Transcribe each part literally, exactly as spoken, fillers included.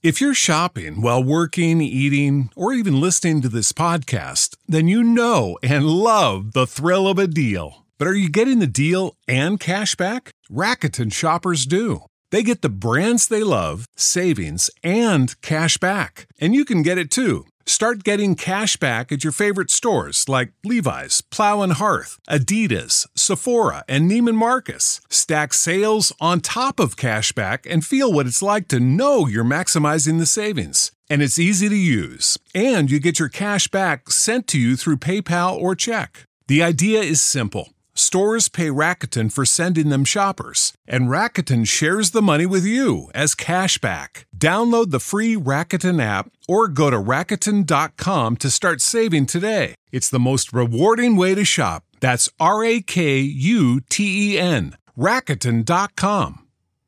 If you're shopping while working, eating, or even listening to this podcast, then you know and love the thrill of a deal. But are you getting the deal and cash back? Rakuten shoppers do. They get the brands they love, savings, and cash back. And you can get it too. Start getting cash back at your favorite stores like Levi's, Plow and Hearth, Adidas, Sephora, and Neiman Marcus. Stack sales on top of cash back and feel what it's like to know you're maximizing the savings. And it's easy to use. And you get your cash back sent to you through PayPal or check. The idea is simple. Stores pay Rakuten for sending them shoppers, and Rakuten shares the money with you as cash back. Download the free Rakuten app or go to Rakuten dot com to start saving today. It's the most rewarding way to shop. That's R A K U T E N. Rakuten dot com.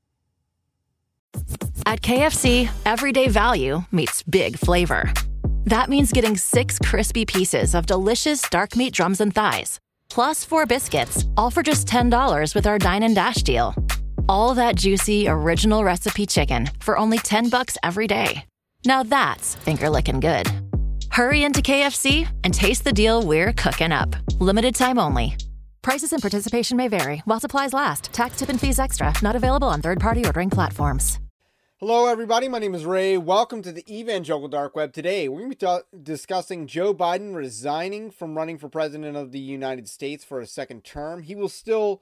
At K F C, everyday value meets big flavor. That means getting six crispy pieces of delicious dark meat drums and thighs, plus four biscuits, all for just ten dollars with our Dine and Dash deal. All that juicy, original recipe chicken for only ten bucks every day. Now that's finger-licking good. Hurry into K F C and taste the deal we're cooking up. Limited time only. Prices and participation may vary while supplies last. Tax, tip, and fees extra. Not available on third-party ordering platforms. Hello, everybody. My name is Ray. Welcome to the Evangelical Dark Web. Today, we're going to be ta- discussing Joe Biden resigning from running for president of the United States for a second term. He will still,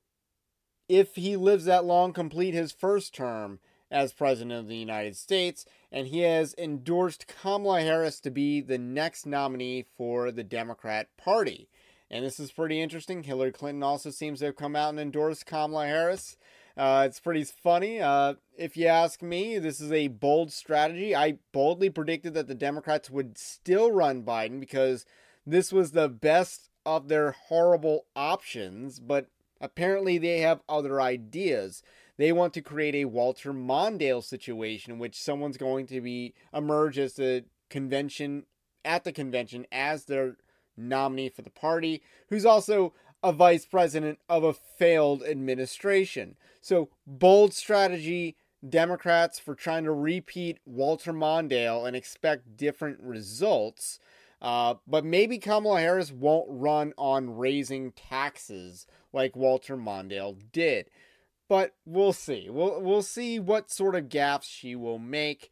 if he lives that long, complete his first term as president of the United States. And he has endorsed Kamala Harris to be the next nominee for the Democrat Party. And this is pretty interesting. Hillary Clinton also seems to have come out and endorsed Kamala Harris. Uh, it's pretty funny. Uh, if you ask me, this is a bold strategy. I boldly predicted that the Democrats would still run Biden because this was the best of their horrible options, but apparently they have other ideas. They want to create a Walter Mondale situation in which someone's going to be emerge as the convention at the convention as their nominee for the party, who's also a vice president of a failed administration. So, bold strategy, Democrats, for trying to repeat Walter Mondale and expect different results. Uh, but maybe Kamala Harris won't run on raising taxes like Walter Mondale did. But we'll see. We'll, we'll see what sort of gaffes she will make.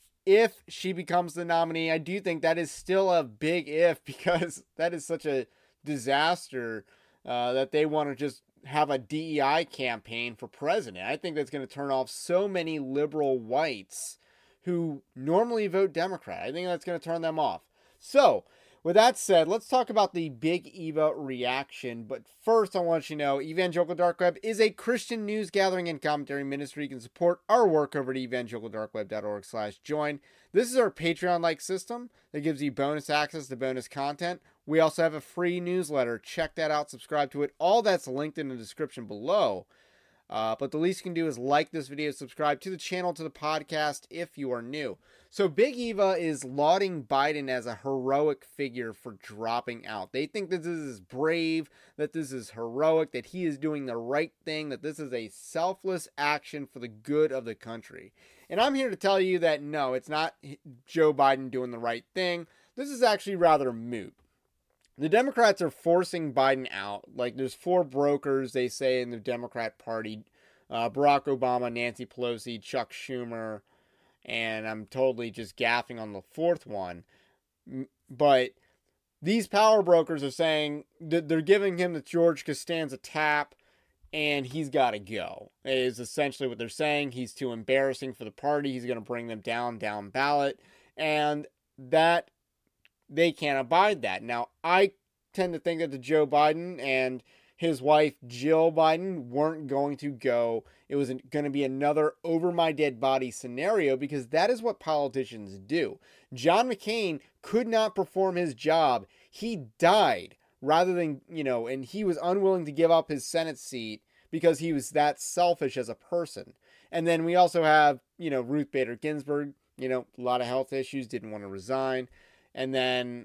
If she becomes the nominee, I do think that is still a big if, because that is such a disaster uh, that they want to just have a D E I campaign for president. I think that's going to turn off so many liberal whites who normally vote Democrat. I think that's going to turn them off. So, with that said, let's talk about the Big Eva reaction. But first, I want you to know Evangelical Dark Web is a Christian news gathering and commentary ministry. You can support our work over at evangelical dark web dot org slash join. This is our Patreon-like system that gives you bonus access to bonus content. We also have a free newsletter. Check that out. Subscribe to it. All that's linked in the description below. Uh, but the least you can do is like this video, subscribe to the channel, to the podcast if you are new. So Big Eva is lauding Biden as a heroic figure for dropping out. They think that this is brave, that this is heroic, that he is doing the right thing, that this is a selfless action for the good of the country. And I'm here to tell you that no, it's not Joe Biden doing the right thing. This is actually rather moot. The Democrats are forcing Biden out. Like, there's four brokers, they say, in the Democrat Party. Uh, Barack Obama, Nancy Pelosi, Chuck Schumer, and I'm totally just gaffing on the fourth one. But these power brokers are saying that they're giving him the George Costanza tap, and he's got to go. It is essentially what they're saying. He's too embarrassing for the party. He's going to bring them down, down ballot. And that, they can't abide that. Now, I tend to think that the Joe Biden and his wife, Jill Biden, weren't going to go. It was going to be another over my dead body scenario, because that is what politicians do. John McCain could not perform his job. He died rather than, you know, and he was unwilling to give up his Senate seat because he was that selfish as a person. And then we also have, you know, Ruth Bader Ginsburg, you know, a lot of health issues, didn't want to resign. And then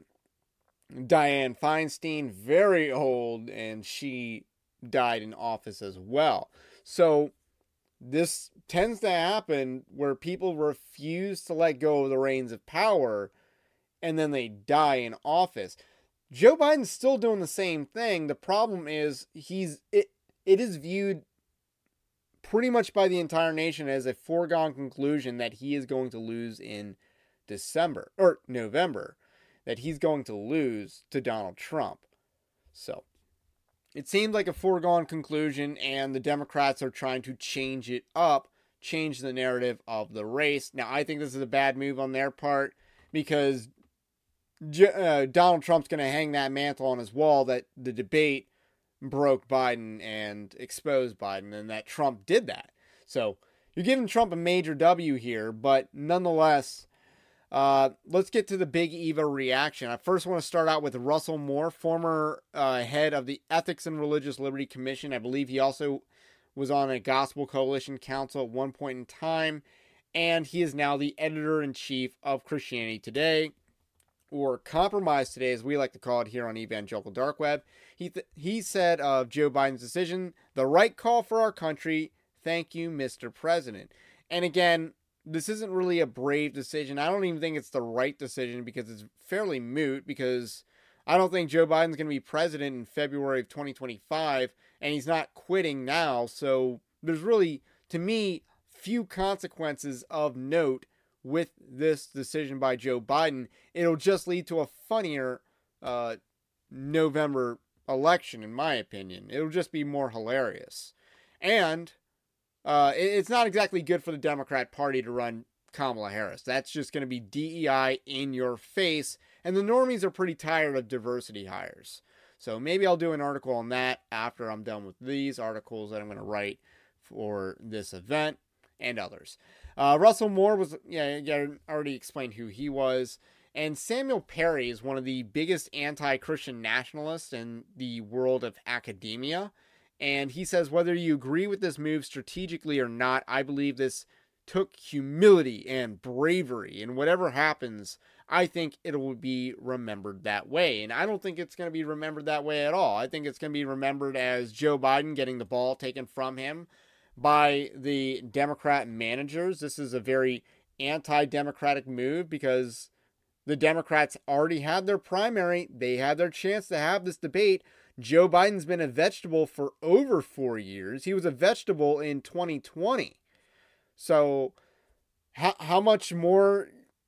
Dianne Feinstein, very old, and she died in office as well. So this tends to happen where people refuse to let go of the reins of power and then they die in office. Joe Biden's still doing the same thing. The problem is he's it it is viewed pretty much by the entire nation as a foregone conclusion that he is going to lose in December or November, that he's going to lose to Donald Trump. So it seems like a foregone conclusion, and the Democrats are trying to change it up, change the narrative of the race. Now, I think this is a bad move on their part because uh, Donald Trump's going to hang that mantle on his wall that the debate broke Biden and exposed Biden, and that Trump did that. So you're giving Trump a major W here, but nonetheless, uh, let's get to the big Eva reaction. I first want to start out with Russell Moore, former uh, head of the Ethics and Religious Liberty Commission. I believe he also was on a Gospel Coalition Council at one point in time, and he is now the editor-in-chief of Christianity Today, or Compromise Today, as we like to call it here on Evangelical Dark Web. He th- he said of Joe Biden's decision, "The right call for our country. Thank you, Mister President." And again, this isn't really a brave decision. I don't even think it's the right decision because it's fairly moot, because I don't think Joe Biden's going to be president in February of twenty twenty-five, and he's not quitting now. So there's really, to me, few consequences of note with this decision by Joe Biden. It'll just lead to a funnier uh, November election, in my opinion. It'll just be more hilarious. And uh, it's not exactly good for the Democrat Party to run Kamala Harris. That's just going to be D E I in your face. And the normies are pretty tired of diversity hires. So maybe I'll do an article on that after I'm done with these articles that I'm going to write for this event and others. Uh, Russell Moore was, yeah, I already explained who he was. And Samuel Perry is one of the biggest anti-Christian nationalists in the world of academia. And he says, whether you agree with this move strategically or not, I believe this took humility and bravery. And whatever happens, I think it will be remembered that way. And I don't think it's going to be remembered that way at all. I think it's going to be remembered as Joe Biden getting the ball taken from him by the Democrat managers. This is a very anti-democratic move because the Democrats already had their primary. They had their chance to have this debate. Joe Biden's been a vegetable for over four years. He was a vegetable in twenty twenty. So how, how much more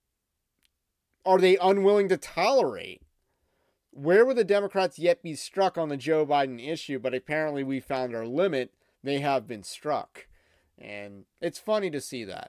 are they unwilling to tolerate? Where would the Democrats yet be struck on the Joe Biden issue? But apparently we found our limit. They have been struck. And it's funny to see that.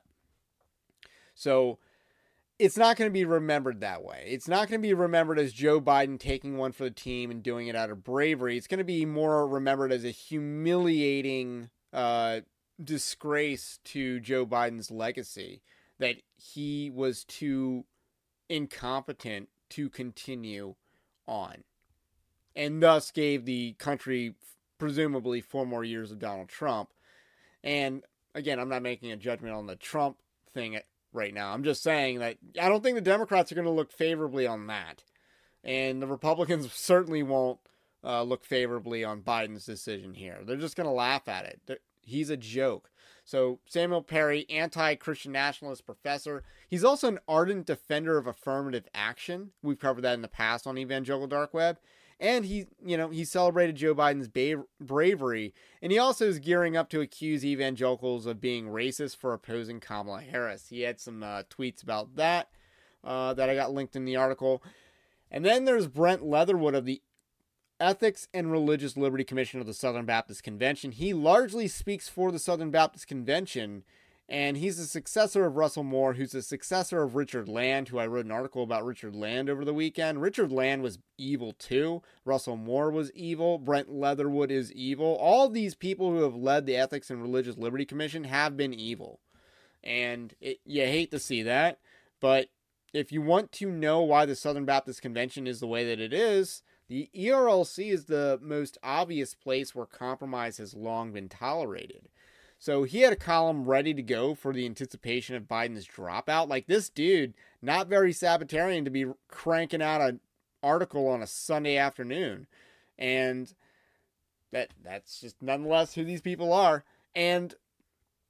So it's not going to be remembered that way. It's not going to be remembered as Joe Biden taking one for the team and doing it out of bravery. It's going to be more remembered as a humiliating uh, disgrace to Joe Biden's legacy, that he was too incompetent to continue on, and thus gave the country presumably four more years of Donald Trump. And again, I'm not making a judgment on the Trump thing right now. I'm just saying that I don't think the Democrats are going to look favorably on that. And the Republicans certainly won't uh, look favorably on Biden's decision here. They're just going to laugh at it. They're, he's a joke. So Samuel Perry, anti-Christian nationalist professor. He's also an ardent defender of affirmative action. We've covered that in the past on Evangelical Dark Web. And he, you know, he celebrated Joe Biden's ba- bravery. And he also is gearing up to accuse evangelicals of being racist for opposing Kamala Harris. He had some uh, tweets about that uh, that I got linked in the article. And then there's Brent Leatherwood of the Ethics and Religious Liberty Commission of the Southern Baptist Convention. He largely speaks for the Southern Baptist Convention. And he's the successor of Russell Moore, who's the successor of Richard Land, who I wrote an article about Richard Land over the weekend. Richard Land was evil too. Russell Moore was evil. Brent Leatherwood is evil. All these people who have led the Ethics and Religious Liberty Commission have been evil. And it, you hate to see that. But if you want to know why the Southern Baptist Convention is the way that it is, the E R L C is the most obvious place where compromise has long been tolerated. So he had a column ready to go for the anticipation of Biden's dropout. Like, this dude, not very Sabbatarian to be cranking out an article on a Sunday afternoon. And that that's just nonetheless who these people are. And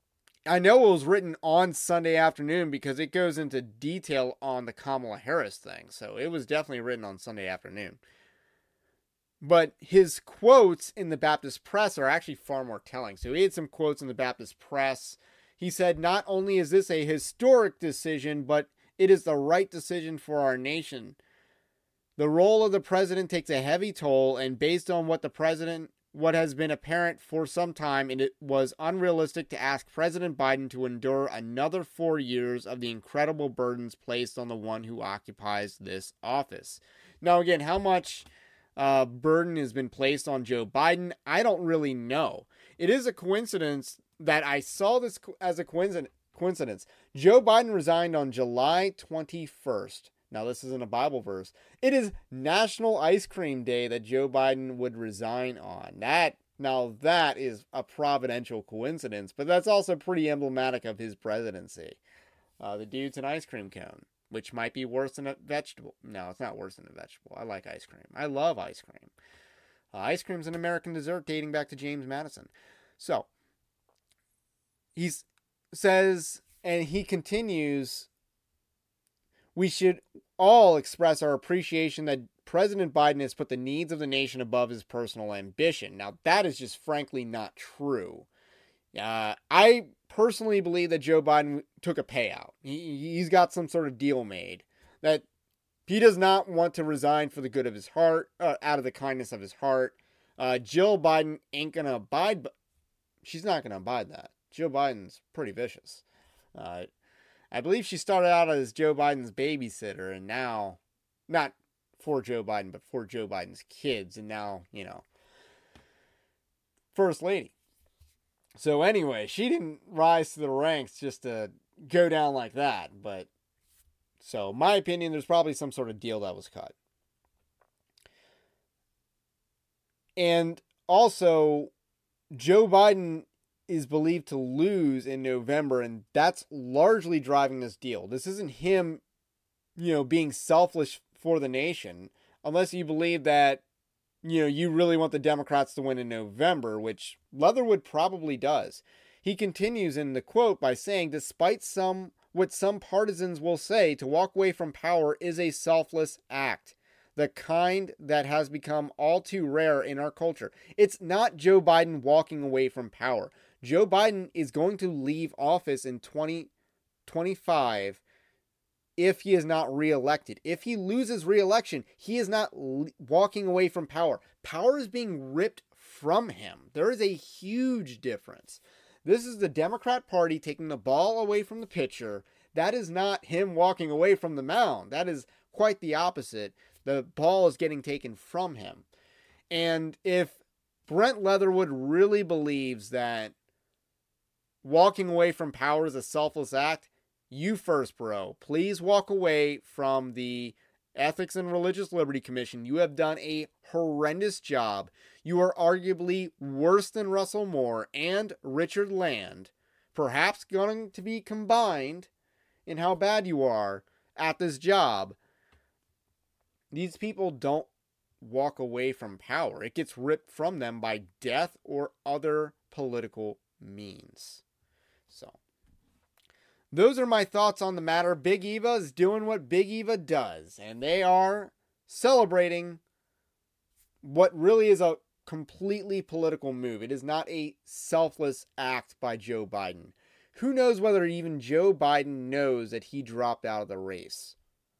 I know it was written on Sunday afternoon because it goes into detail on the Kamala Harris thing. So it was definitely written on Sunday afternoon. But his quotes in the Baptist Press are actually far more telling. So he had some quotes in the Baptist Press. He said, "Not only is this a historic decision, but it is the right decision for our nation. The role of the president takes a heavy toll, and based on what the president, what has been apparent for some time, and it was unrealistic to ask President Biden to endure another four years of the incredible burdens placed on the one who occupies this office." Now, again, how much uh, burden has been placed on Joe Biden, I don't really know. It is a coincidence that I saw this as a coincidence. Joe Biden resigned on July twenty-first. Now, this isn't a Bible verse. It is National Ice Cream Day that Joe Biden would resign on. That, now that is a providential coincidence, but that's also pretty emblematic of his presidency. Uh, the dude's an ice cream cone, which might be worse than a vegetable. No, it's not worse than a vegetable. I like ice cream. I love ice cream. Uh, ice cream's an American dessert dating back to James Madison. So, he says, and he continues, "We should all express our appreciation that President Biden has put the needs of the nation above his personal ambition." Now, that is just frankly not true. Uh, I personally believe that Joe Biden took a payout. He, he's got some sort of deal made. That he does not want to resign for the good of his heart, uh, out of the kindness of his heart. Uh, Jill Biden ain't going to abide, but she's not going to abide that. Joe Biden's pretty vicious. Uh, I believe she started out as Joe Biden's babysitter, and now, not for Joe Biden, but for Joe Biden's kids, and now, you know, First Lady. So anyway, she didn't rise to the ranks just to go down like that, but, so, my opinion, there's probably some sort of deal that was cut. And also, Joe Biden is believed to lose in November, and that's largely driving this deal. This isn't him, you know, being selfish for the nation, unless you believe that, you know, you really want the Democrats to win in November, which Leatherwood probably does. He continues in the quote by saying, "Despite some what some partisans will say, to walk away from power is a selfless act, the kind that has become all too rare in our culture." It's not Joe Biden walking away from power. Joe Biden is going to leave office in twenty twenty-five if he is not reelected. If he loses reelection, he is not le- walking away from power. Power is being ripped from him. There is a huge difference. This is the Democrat Party taking the ball away from the pitcher. That is not him walking away from the mound. That is quite the opposite. The ball is getting taken from him. And if Brent Leatherwood really believes that walking away from power is a selfless act, you first, bro. Please walk away from the Ethics and Religious Liberty Commission. You have done a horrendous job. You are arguably worse than Russell Moore and Richard Land, perhaps going to be combined in how bad you are at this job. These people don't walk away from power. It gets ripped from them by death or other political means. So, those are my thoughts on the matter. Big Eva is doing what Big Eva does, and they are celebrating what really is a completely political move. It is not a selfless act by Joe Biden. Who knows whether even Joe Biden knows that he dropped out of the race?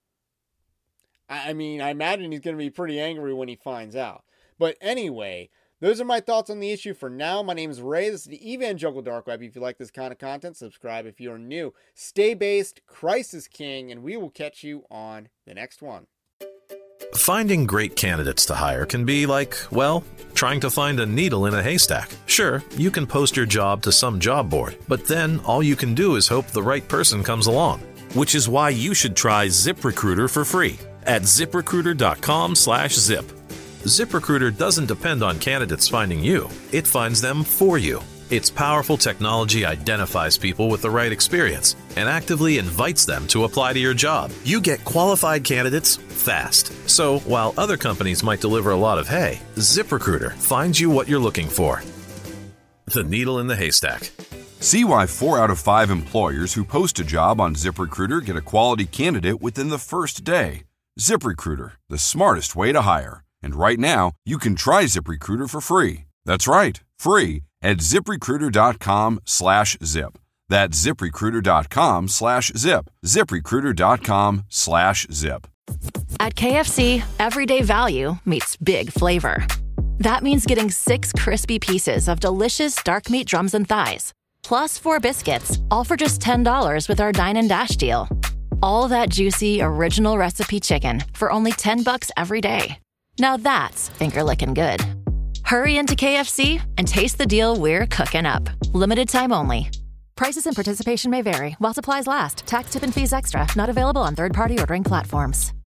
I mean, I imagine he's going to be pretty angry when he finds out. But anyway, those are my thoughts on the issue for now. My name is Ray. This is the Evangelical Dark Web. If you like this kind of content, subscribe if you're new. Stay based. Christ is King, and we will catch you on the next one. Finding great candidates to hire can be like, well, trying to find a needle in a haystack. Sure, you can post your job to some job board, but then all you can do is hope the right person comes along. Which is why you should try ZipRecruiter for free at ZipRecruiter.com slash zip. ZipRecruiter doesn't depend on candidates finding you. It finds them for you. Its powerful technology identifies people with the right experience and actively invites them to apply to your job. You get qualified candidates fast. So while other companies might deliver a lot of hay, ZipRecruiter finds you what you're looking for. The needle in the haystack. See why four out of five employers who post a job on ZipRecruiter get a quality candidate within the first day. ZipRecruiter, the smartest way to hire. And right now, you can try ZipRecruiter for free. That's right, free at ZipRecruiter.com slash zip. That's ZipRecruiter.com slash zip. ZipRecruiter.com slash zip. At K F C, everyday value meets big flavor. That means getting six crispy pieces of delicious dark meat drums and thighs, plus four biscuits, all for just ten dollars with our Dine and Dash deal. All that juicy, original recipe chicken for only ten bucks every day. Now that's finger-licking good. Hurry into K F C and taste the deal we're cooking up. Limited time only. Prices and participation may vary while supplies last. Tax, tip, and fees extra. Not available on third-party ordering platforms.